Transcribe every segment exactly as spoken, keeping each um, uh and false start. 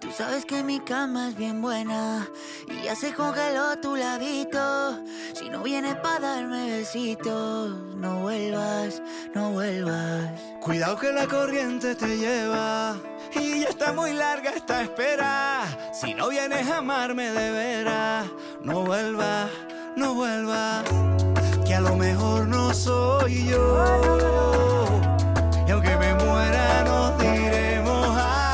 Sabes que mi cama es bien buena y ya se congeló tu ladito. Si no vienes pa' darme besitos, no vuelvas, no vuelvas. Cuidado que la corriente te lleva y ya está muy larga esta espera. Si no vienes a amarme de veras, no vuelvas, no vuelvas. Que a lo mejor no soy yo. Y aunque me muera nos diremos adiós.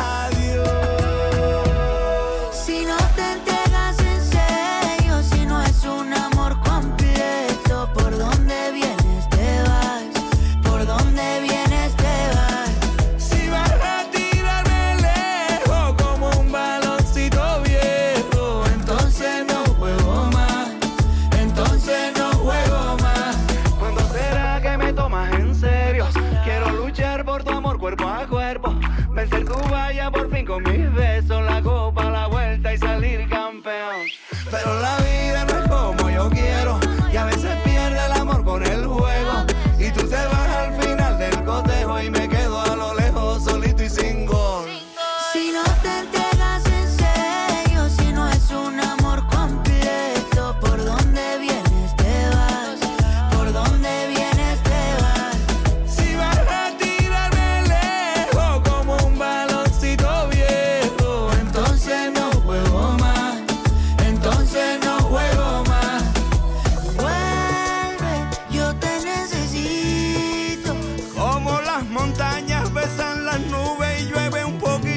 Vencer tu valla por fin con mis besos, la copa, la vuelta y salir campeón. Pero la vida no es como yo quiero y a veces pierde el amor con el juego. Y tú te vas al final del cotejo y me quedo a lo lejos solito y sin gol. Si no te entregas en serio, si no es un amor completo, ¿por dónde vienes te vas? ¿Por dónde vienes te vas? Si vas a tirarme lejos como un baloncito viejo, entonces no juego más, entonces no juego más. Vuelve, yo te necesito. Como las montañas besan las nubes y llueve un poquito.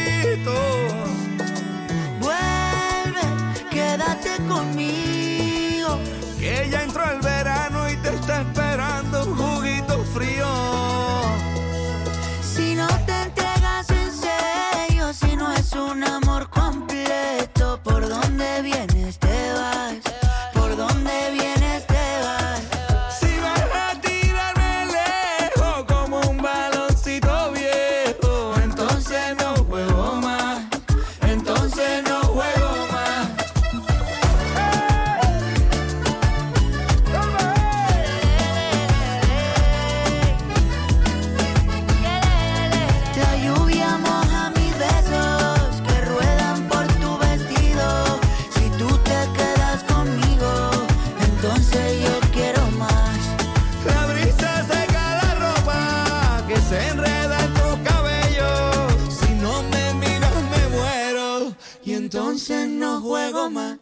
Vuelve, quédate conmigo. Que ya entró el verano y te está esperando un juguito frío. Si no te entregas en serio, si no es un amor completo, ¿por dónde vienes te vas? ¿Por dónde vienes te vas? Si vas a tirarme lejos como un baloncito viejo, entonces no juego más, entonces no juego más. La lluvia moja mis besos que ruedan por tu vestido. Si tú te quedas conmigo, entonces yo quiero más. La brisa seca la ropa que se enreda en tus cabellos. Si no me miras me muero y entonces no juego más.